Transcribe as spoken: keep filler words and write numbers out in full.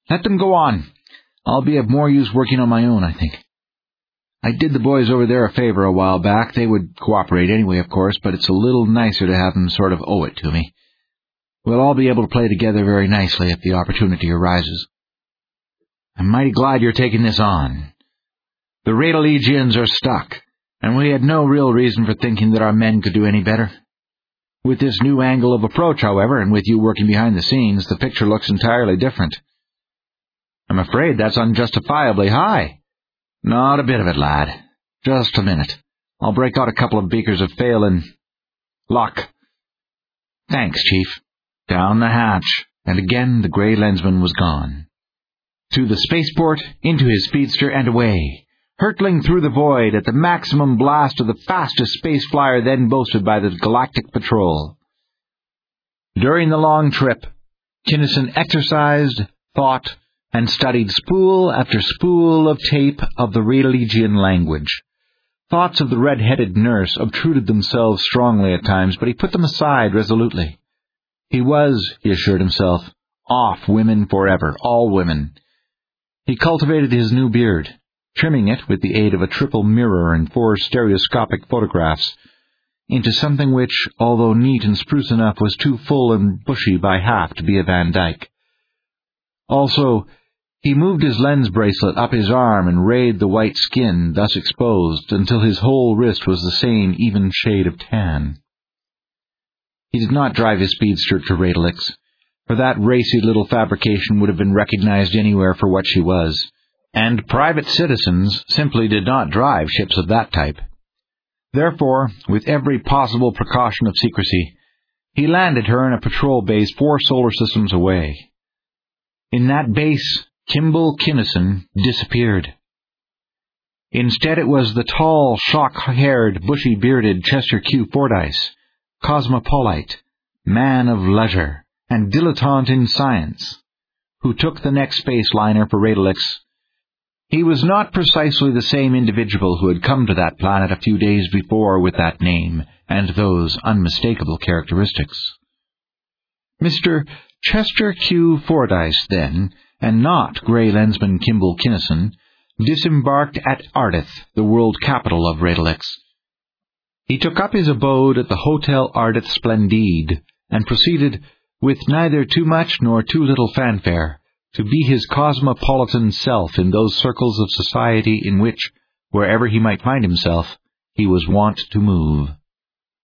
Let them go on. I'll be of more use working on my own, I think. I did the boys over there a favor a while back. They would cooperate anyway, of course, but it's a little nicer to have them sort of owe it to me. We'll all be able to play together very nicely if the opportunity arises. I'm mighty glad you're taking this on. The Radelegians are stuck, and we had no real reason for thinking that our men could do any better. With this new angle of approach, however, and with you working behind the scenes, the picture looks entirely different. I'm afraid that's unjustifiably high. Not a bit of it, lad. Just a minute. I'll break out a couple of beakers of Phelan. Luck. Thanks, Chief. Down the hatch, and again the grey lensman was gone. To the spaceport, into his speedster, and away, hurtling through the void at the maximum blast of the fastest space flyer then boasted by the Galactic Patrol. During the long trip, Kinnison exercised, thought, and studied spool after spool of tape of the Radelegian language. Thoughts of the red-headed nurse obtruded themselves strongly at times, but he put them aside resolutely. He was, he assured himself, off women forever, all women. He cultivated his new beard, trimming it with the aid of a triple mirror and four stereoscopic photographs, into something which, although neat and spruce enough, was too full and bushy by half to be a Van Dyke. Also, he moved his lens bracelet up his arm and rayed the white skin, thus exposed, until his whole wrist was the same even shade of tan. He did not drive his speedster to Radelix, for that racy little fabrication would have been recognized anywhere for what she was, and private citizens simply did not drive ships of that type. Therefore, with every possible precaution of secrecy, he landed her in a patrol base four solar systems away. In that base, Kimball Kinnison disappeared. Instead it was the tall, shock-haired, bushy-bearded Chester Q. Fordyce, cosmopolite, man of leisure, and dilettante in science, who took the next space liner for Radelix. He was not precisely the same individual who had come to that planet a few days before with that name and those unmistakable characteristics. Mister Chester Q. Fordyce, then, and not Grey Lensman Kimball Kinnison, disembarked at Ardith, the world capital of Radelix. He took up his abode at the Hotel Ardith Splendide, and proceeded, with neither too much nor too little fanfare, to be his cosmopolitan self in those circles of society in which, wherever he might find himself, he was wont to move.